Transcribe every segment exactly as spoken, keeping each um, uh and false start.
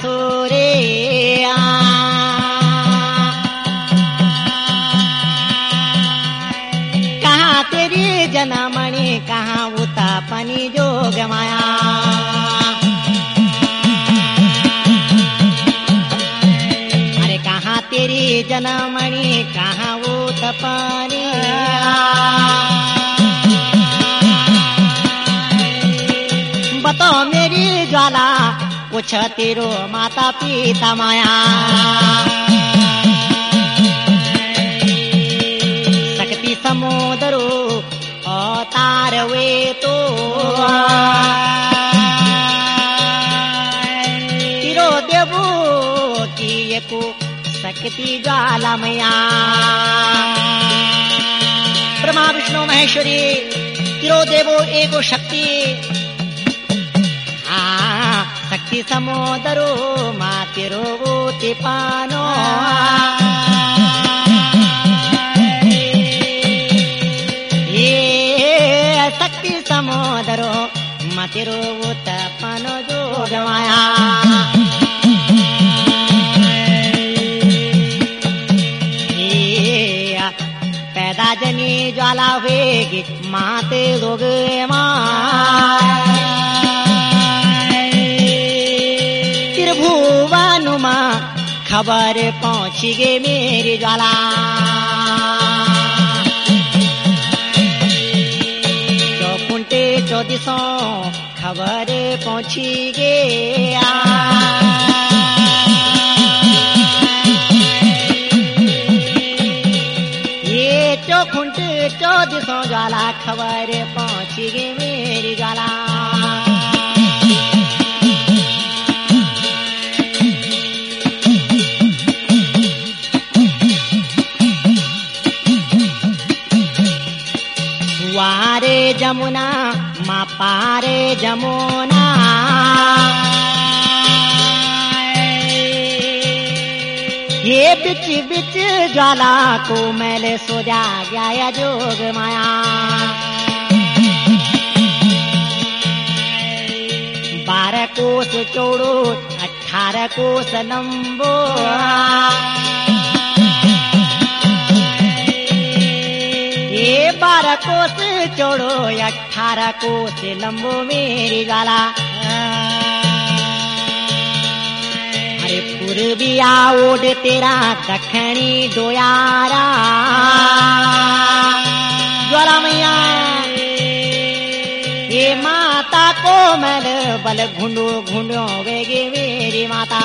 सोरे कहाँ तेरी जनमणि कहाँ उत्तापनी जोग माया अरे कहाँ तेरी जनमणि कहाँ उत्तापनी बताओ मेरी ज्वाला कुछ तेरो माता पिता माया शक्ति समुद्रो अवतार वे तो तिरो देवो की एको शक्ति ज्वाला मैया ब्रह्मा विष्णु महेश्वरी तिरो देवो एको शक्ति शक्ति समुद्रो मातिरो तिपानो ये शक्ति समुद्रो मातिरो तिपानो जो गवाया ये पैदा जनी ज्वाला हुएगी माते रोग मां भुवनुमा खबर पहुंची गई मेरी ज्वाला चौकुंटे चौदिसों खबर पहुंची गया ये चौकुंटे चौदिसों ज्वाला खबर पहुंची गई मेरी ज्वाला वारे जमुना माँ पारे जमुना ये बिच बिच ज्वाला को मैले सोजा गया जोग माया बारह कोस चौड़ो अठारह कोस लंबो ये बारह कोस चौड़ो अठारह कोस लंबो मेरी ज्वाला अरे पूर्विया ओड तेरा दक्षिणी डोयारा ज्वाला मैया ये माता को मैल बल घुंडो घुंडो वेगे मेरी माता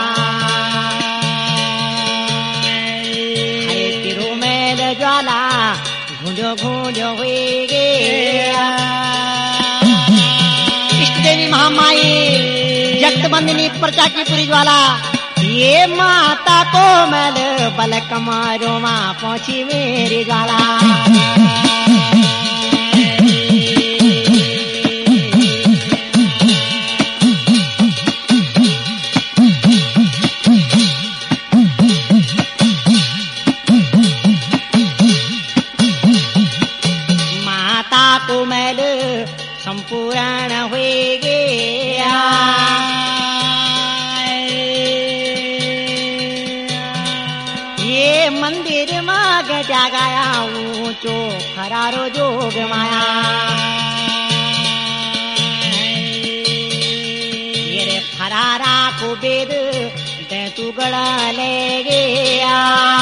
अरे तिरु मैल ज्वाला घुंडो घुंडो हुएगे इष्ट देवी महामाई जगत बंदिनी प्रजा की पुरी ज्वाला ये माता को मैल बल कमारो माँ पहुंची मेरी ज्वाला संपूर्ण हुए गया ये मंदिर माग जागाया ऊंचो खरारो जोग माया ये रे फरारा को बेद दे तू गड़ा ले गया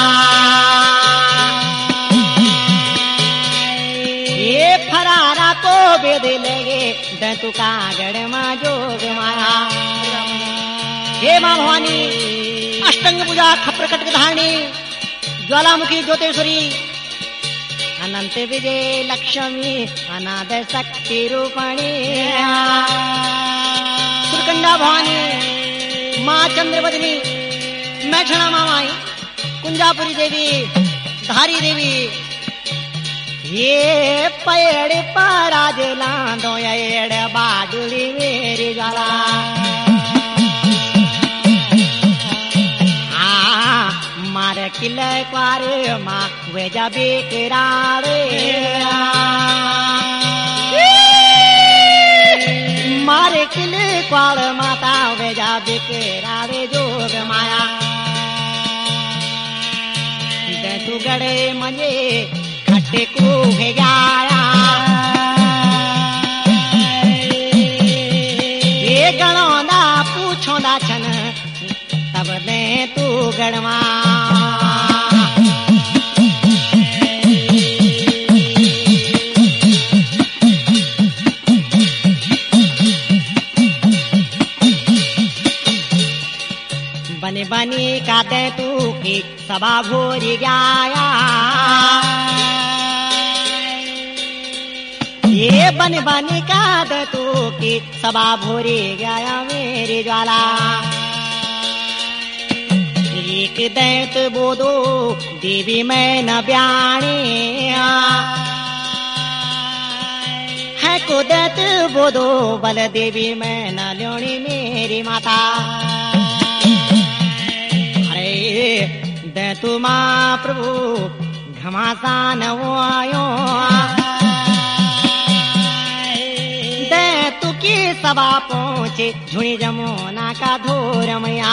ये फरारा को बेद लेगे दंतु का गढ़ माँ जोग माया हे माँ भवानी अष्टंग पूजा खप्र कटक धारणी ज्वालामुखी ज्योतिश्वरी अनंत विजय लक्ष्मी अनाद शक्ति रूपणी सुरकंडा भवानी माँ चंद्रवदनी मैठणा मामाई कुंजापुरी देवी धारी देवी ये पेड़ पराज लांदो एड़ बाडुली मेरी ज्वाला मार किल क्वार माँ वे जबे किरारे मार अरे किल क्वाल माता वेजा बिकरावे जोग माया दे तू गड़े मजे खट्टे को भेजाया ये गणोंदा पूछोंदा छन तब दे तू गड़वा बनी बनी का दे तू की सभा भोरी गया ये बनी बनी का दे तू की सभा भोरी गया मेरी ज्वाला एक दैत बोधो देवी मैं न ब्याणी है को दैत बोधो बल देवी मैं न ल्योणी मेरी माता दे तू मां प्रभु घमासान वो आयो दे तू की सभा पहुंचे झुणी जमुना का धोरमया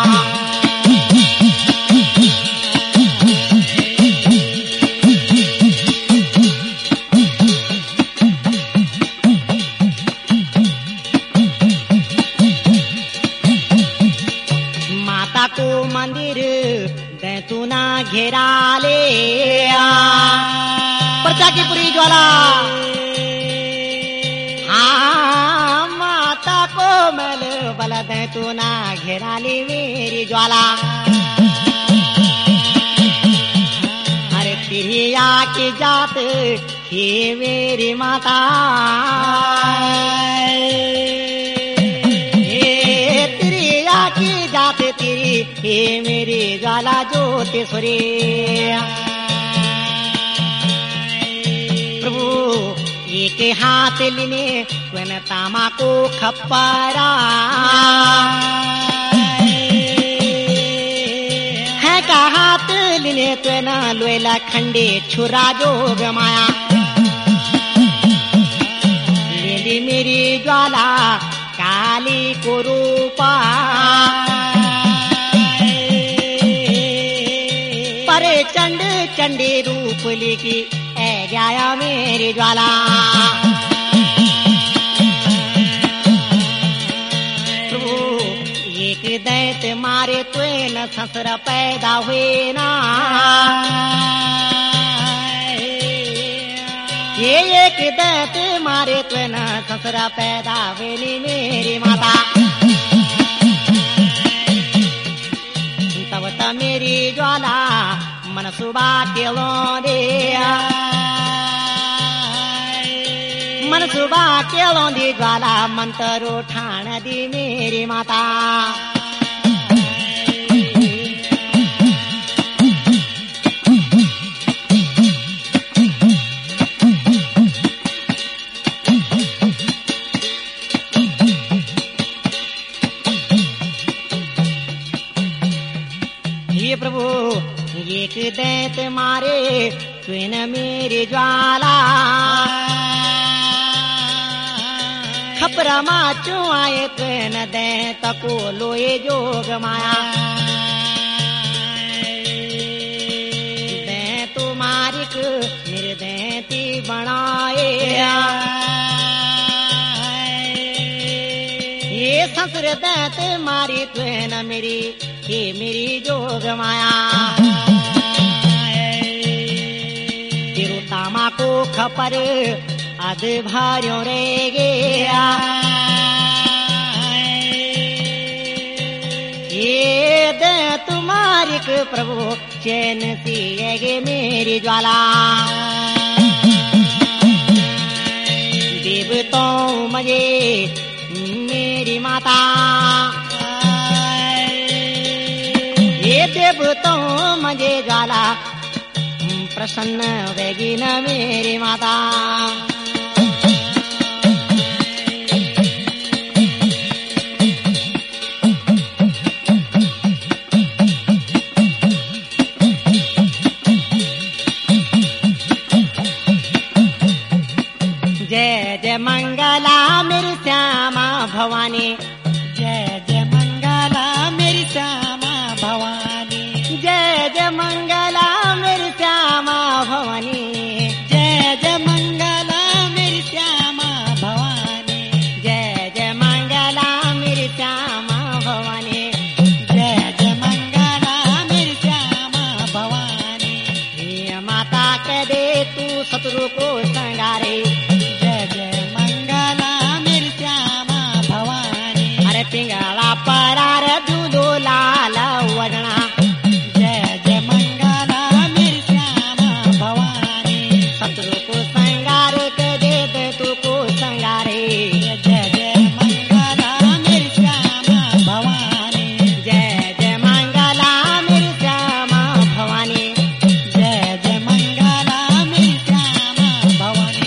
माता को मंदिर दे तू ना घेरा ले प्रजा की पूरी ज्वाला हाँ माता को मल बल दे तू ना घेरा ले मेरी ज्वाला अरे तिरिया की जात हे मेरी माता की जात तेरी हे मेरी ज्वाला ज्योतिश्वरी प्रभु एक हाथ लेने त्वन तामा को खप्परा है का हाथ लेने त्वन लोयला खंडे छुरा जोग माया लेली मेरी ज्वाला काली को रूपा परे चंड चंडी रूप लिखी ए गया मेरी ज्वाला प्रभु एक दैत मारे तुए न ससुर पैदा हुए ना ये एक दैत मारे तुए न ससुरा पैदा वेली मेरी माता तब त मेरी ज्वाला मन सुबा के लोंदे मन सुबा के लोंदी ज्वाला मंतरो ठाण दी मेरी माता प्रभु एक दैत मारे त्वेन मेरी ज्वाला खपरा माचू आए त्वेन दैत को लोए जोग माया दैत मारिक निर्दैती बनाए ये ससुर दैत मारी त्वेन मेरी हे मेरी जोग माया तिरुतामा को खपर अध भार्यो रे गया ये दे तुम्हारी प्रभु चैन सी मेरी ज्वाला देव तो मजे मेरी माता ये देव तो मजे ज्वाला प्रसन्न वेगी न मेरी माता जय जय मंगला मेरी श्यामा तू को संगारे। जय जय मंगला मेरी श्यामा भवानी। अरे पिंगला परार दूलो लाल वडणा। जय जय मंगला मेरी श्यामा भवानी। शत्रु को संगार के दे दे तू को संगारे। जय जय मंगला मेरी श्यामा भवानी। जय जय मंगला मेरी श्यामा भवानी। जय जय मंगला मेरी श्यामा भवानी।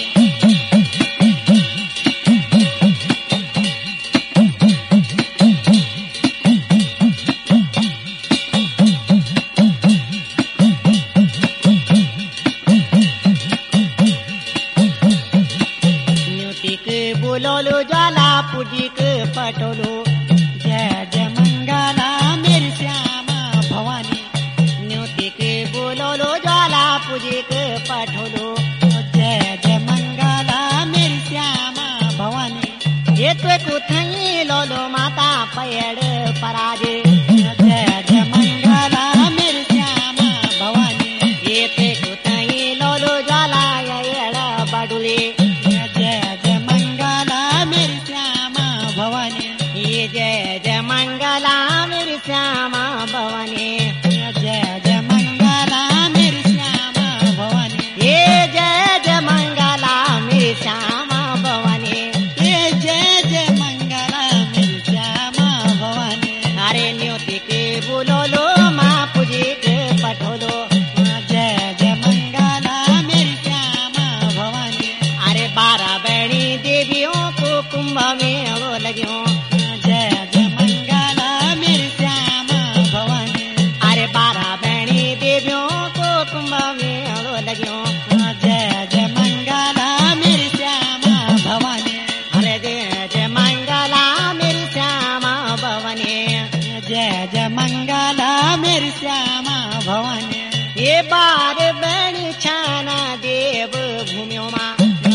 न्यूतिक बोलोलो ज्वाला पूजिक पटोलो। जय जय मंगला मेरी श्यामा भवानी। न्यूतिक बोलोलो ज्वाला पूजिक पठोलो। जय जय मंगला मेरी श्यामा भवानी। ये तो कुथई लोलो माता पयड़ पराजे। जय जय मंगला मेरी श्यामा भवानी। ये ते कुथई लोलो ज्वाला येड़ बडुले। जय जय मंगला मेरी श्यामा भवानी। ये जय जय मंगला मेरी श्यामा भवानी। जय जय मंगला मेरी श्यामा भवानी। ये जय जय मंगला मेरी श्यामा भवानी। ये जय जय मंगला मेरी श्यामा भवानी। अरे न्योतिक बोलोलो माँ पूजिक पठोलो। जय जय मंगला मेरी श्यामा भवानी। अरे बारह बहनी देवियों को कुंभ में वो लगियों। जय जय मंगला मेरी श्यामा भवानी। अरे बारह बहनी देवियों को कुंभ में वो लगियों। जय जय मंगला मेरी श्यामा भवानी। अरे जय जय मंगला मेरी श्यामा भवानी। जय जय मंगला मेरी श्यामा भवानी। ये बार बहनी छाना देव भूमियों माँ।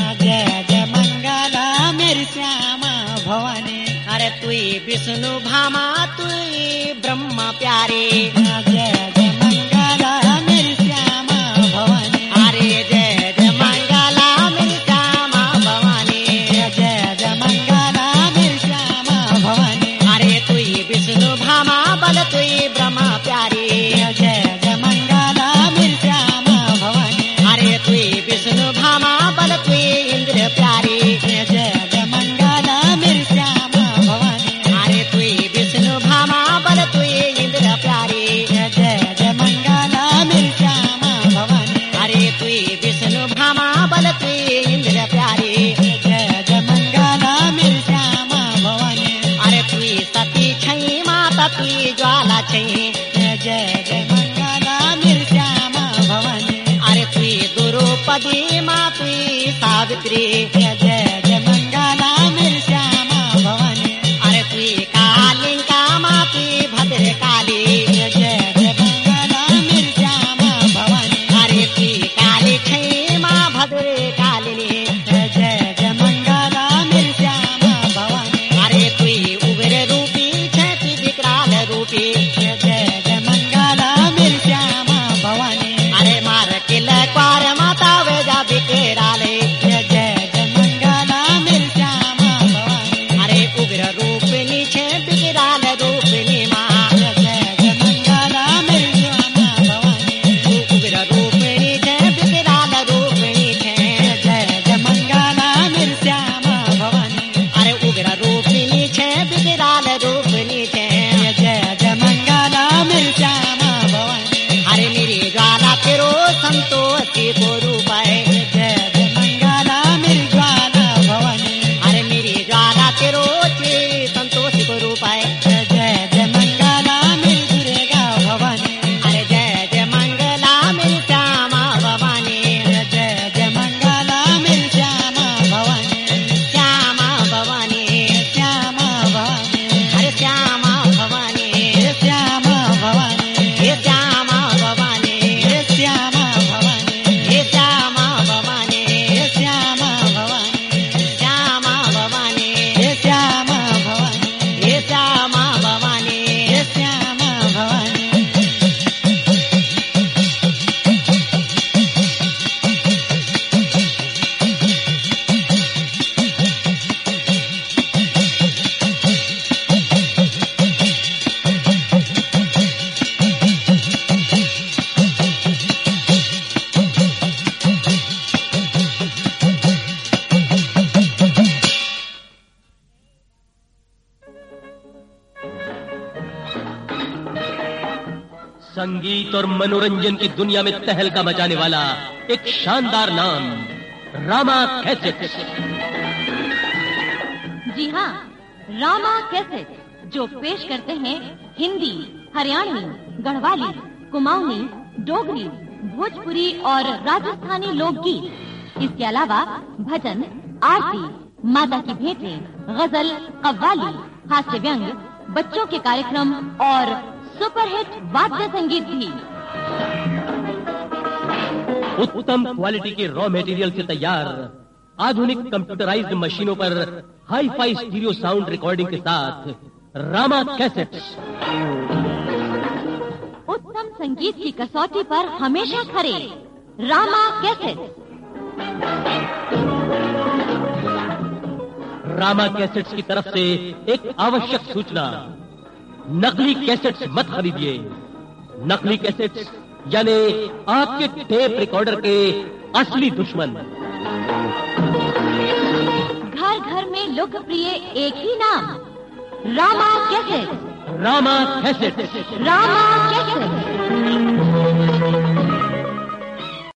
जय जय मंगला मेरी श्यामा भवानी। अरे तुई विष्णु भामा तुई ब्रह्म प्यारे। जय जय मंगला मेरी श्यामा भवानी। अरे जय जय मंगला मेरी श्यामा भवानी। जय जय मंगला मेरी श्यामा भवानी। अरे तुई विष्णु भामा बल तुई ब्रह्म प्यारी। जय जय मंगला मेरी श्यामा भवानी। अरे तुई विष्णु भामा बल तुई इंद्र प्यारी। जय जय मंगला मेरी श्यामा भवानी। अरे तुई विष्णु भामा बल तुई इंद्र प्यारी। जय जय मंगला मेरी श्यामा भवानी। अरे तुई विष्णु भामा बल तुई इंद्र प्यारी। जय जय मंगला मेरी श्यामा भवानी। अरे तुई सती छई माता तुई ज्वाला छई। जय जय मंगला मेरी श्यामा भवानी। अरे तुई द्रौपदी माँ तुई सावित्री। जय जय मंगला मेरी श्यामा भवानी। अरे तुई कालिंका माँ तुई भद्र काली। जय जय मंगला मेरी श्यामा भवानी। अरे तुई काली छई माँ भद्र कालिनी। जय जय मंगला मेरी श्यामा भवानी। अरे तुई उग्र रूपी छे तुई विकराल रूपी। जय जय मंगला मेरी श्यामा भवानी। अरे मार किल क्वार माता वेजा विकराले। जय जय मंगला मेरी श्यामा भवानी। अरे उग्र रूपनी छे विकराल रूपनी माँ। जय जय मंगला मेरी श्यामा भवानी। उग्र रूपनी छे विकराल रूपनी छे। जय जय मंगला मेरी श्यामा भवानी। अरे उग्र रूपनी छे विकराल रूपनी छे। जय जय मंगला संगीत और मनोरंजन की दुनिया में तहलका मचाने वाला एक शानदार नाम, रामा कैसेट्स। जी हाँ, रामा कैसेट जो पेश करते हैं हिंदी, हरियाणवी, गढ़वाली, कुमाऊनी, डोगरी, भोजपुरी और राजस्थानी लोकगीत। इसके अलावा भजन, आरती, माता की भेंटें, गजल, कव्वाली, हास्य व्यंग, बच्चों के कार्यक्रम और सुपरहिट वाद्य संगीत भी। उत्तम क्वालिटी के रॉ मटेरियल से तैयार आधुनिक कंप्यूटराइज्ड मशीनों पर hi fi stereo sound recording के साथ रामा कैसेट्स। उत्तम संगीत की कसौटी पर हमेशा खरे, रामा कैसेट्स। रामा कैसेट्स की तरफ से एक आवश्यक सूचना, नकली कैसेट्स मत खरीदिए। नकली कैसेट्स यानी आपके टेप रिकॉर्डर के असली दुश्मन। घर घर में लोकप्रिय एक ही नाम, Rama cassettes. Rama cassettes. Rama cassettes.